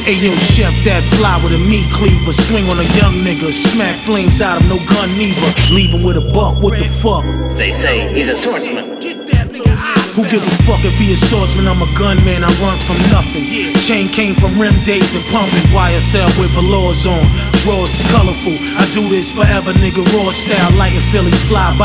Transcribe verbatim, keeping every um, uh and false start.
Ayo, chef, that fly with a meat cleaver. Swing on a young nigga, smack flames out of no gun neither. Leave him with a buck, what the fuck? They say he's a swordsman. Who give a fuck if he a swordsman? I'm a gunman, I run from nothing. Chain came from rim days and pumping. Y S L with velours on. Drawers is colorful. I do this forever, nigga, raw style. Lighting Phillies fly by.